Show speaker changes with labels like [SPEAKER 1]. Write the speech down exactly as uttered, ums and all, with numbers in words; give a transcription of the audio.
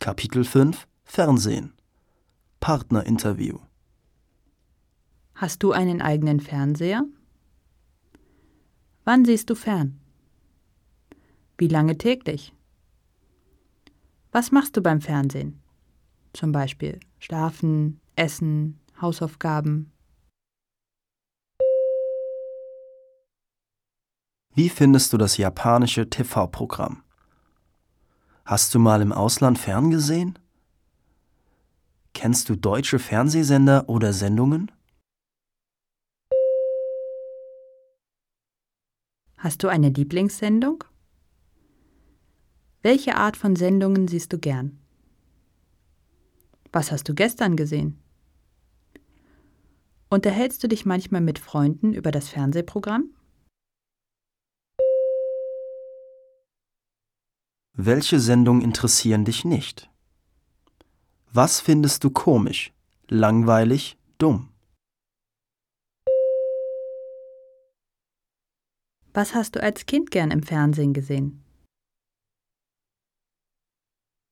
[SPEAKER 1] Kapitel fünf Fernsehen. Partnerinterview.
[SPEAKER 2] Hast du einen eigenen Fernseher? Wann siehst du fern? Wie lange täglich? Was machst du beim Fernsehen? Zum Beispiel schlafen, essen, Hausaufgaben.
[SPEAKER 1] Wie findest du das japanische T V-Programm? Hast du mal im Ausland ferngesehen? Kennst du deutsche Fernsehsender oder Sendungen?
[SPEAKER 2] Hast du eine Lieblingssendung? Welche Art von Sendungen siehst du gern? Was hast du gestern gesehen? Unterhältst du dich manchmal mit Freunden über das Fernsehprogramm?
[SPEAKER 1] Welche Sendungen interessieren dich nicht? Was findest du komisch, langweilig, dumm?
[SPEAKER 2] Was hast du als Kind gern im Fernsehen gesehen?